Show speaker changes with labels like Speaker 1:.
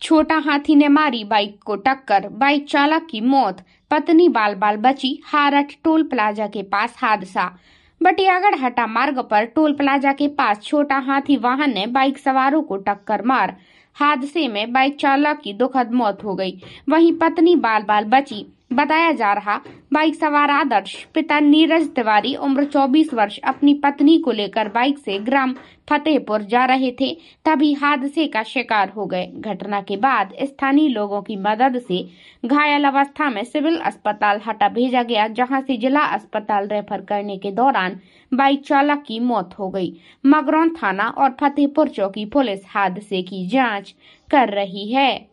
Speaker 1: छोटा हाथी ने मारी बाइक को टक्कर, बाइक चालक की मौत, पत्नी बाल बाल बची। हारठ टोल प्लाजा के पास हादसा। बटियागढ़ हटा मार्ग पर टोल प्लाजा के पास छोटा हाथी वाहन ने बाइक सवारों को टक्कर मार। हादसे में बाइक चालक की दुखद मौत हो गई, वहीं पत्नी बाल बाल बची। बताया जा रहा, बाइक सवार आदर्श पिता नीरज तिवारी उम्र 24 वर्ष अपनी पत्नी को लेकर बाइक से ग्राम फतेहपुर जा रहे थे, तभी हादसे का शिकार हो गए। घटना के बाद स्थानीय लोगों की मदद से घायल अवस्था में सिविल अस्पताल हटा भेजा गया, जहां से जिला अस्पताल रेफर करने के दौरान बाइक चालक की मौत हो गई। मगरौन थाना और फतेहपुर चौकी पुलिस हादसे की जांच कर रही है।